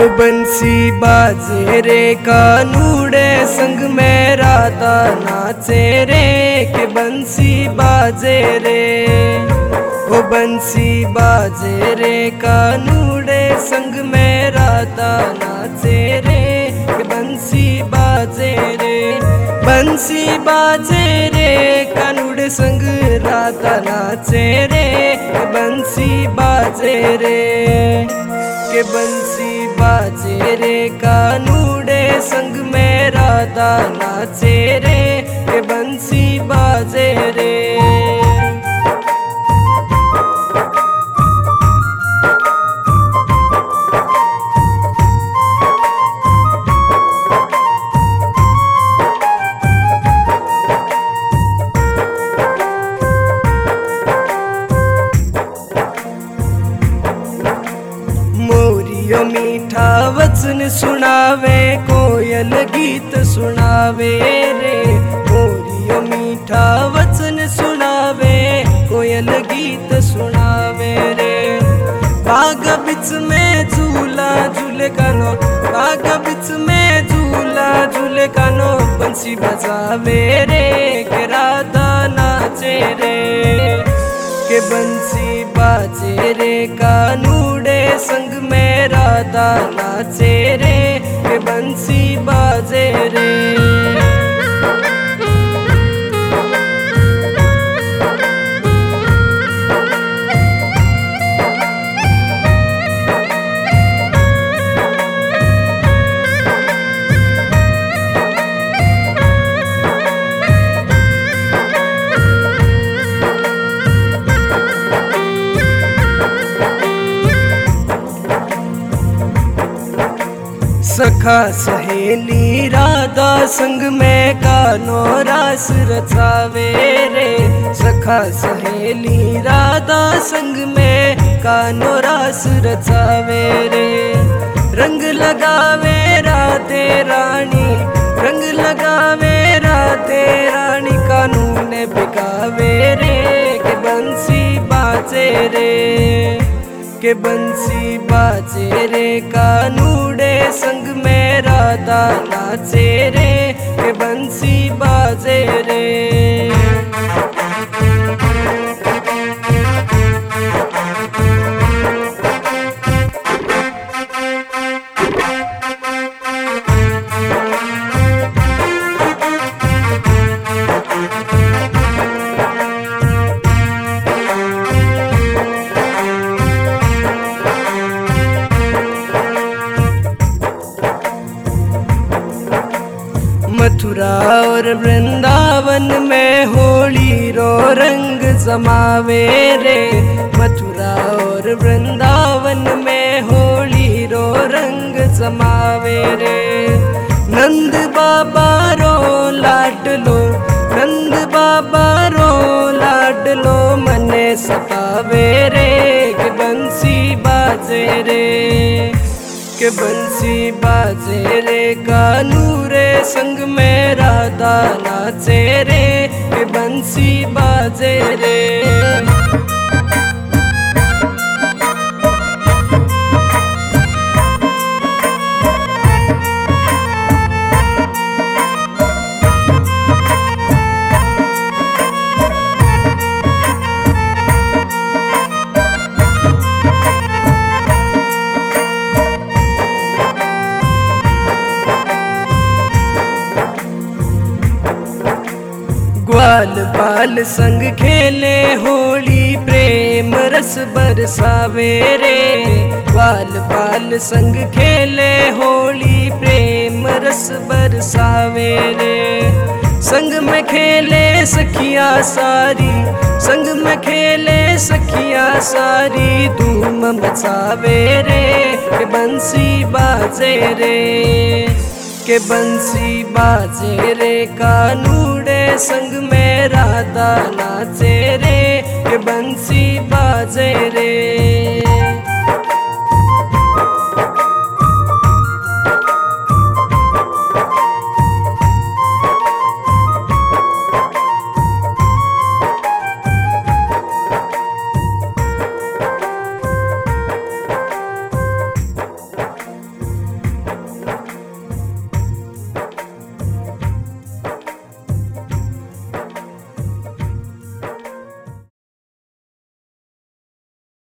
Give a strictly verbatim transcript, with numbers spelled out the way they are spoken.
वो बंसी बाजे रे कानूड़े संग में राधा नाचे रे के बंसी बाजे रे। वो बंसी बाजे रे कानूड़े संग में राधा नाचे रे के बंसी बाजे रे। बंसी बाजे रे कानूड़े संग राधा नाचे रे के बंसी बाजे रे के बंसी बाजे रे कानूड़े संग में राधा नाचे रे के बंसी बाजे रे। मोरियो मीठा वचन सुनावे कोयल गीत सुनावे रे। मोरियो मीठा वचन सुनावे कोयल गीत सुनावे रे। बाग बिच में झूला झूले कानो, बाग बिच में झूला झूले कानो बंसी बजावे रे के राधा नाचे रे के बंसी बाजे रे कानूड़े संग में राधा नाचे रे के बंसी बाजे रे। सखा सहेली राधा संग में कानो रास रचावे रे। सखा सहेली राधा संग में कानो रास रचावे रे। रंग लगावे राधे रानी, रंग लगावे राधे रानी कानून बिगावे रे के बंसी बाजे रे के बंसी बाजे रे कानूड़े संग में राधा नाचे रे के बंसी बाजे रे। मथुरा और वृंदावन में होली रो रंग जमावे रे। मथुरा और वृंदावन में होली रो रंग जमावे रे। नंद बाबा रो लाडलो, नंद बाबा रो लाडलो मने सतावे रे के बंसी बाजे रे के बंसी बाजे रे कानूरे संग में राधा नाचे रे के बंसी बाजे रे। ग्वाल बाल संग खेले होली प्रेम रस बरसावे रे। ग्वाल बाल संग खेले होली प्रेम रस बरसावे रे। संग में खेले सखिया सारी, संग में खेले सखिया सारी धूम मचावे रे के बंसी बाजे रे के बंसी बाजे रे कानूड़े संग में राधा नाचे रे के बंसी बाजे रे।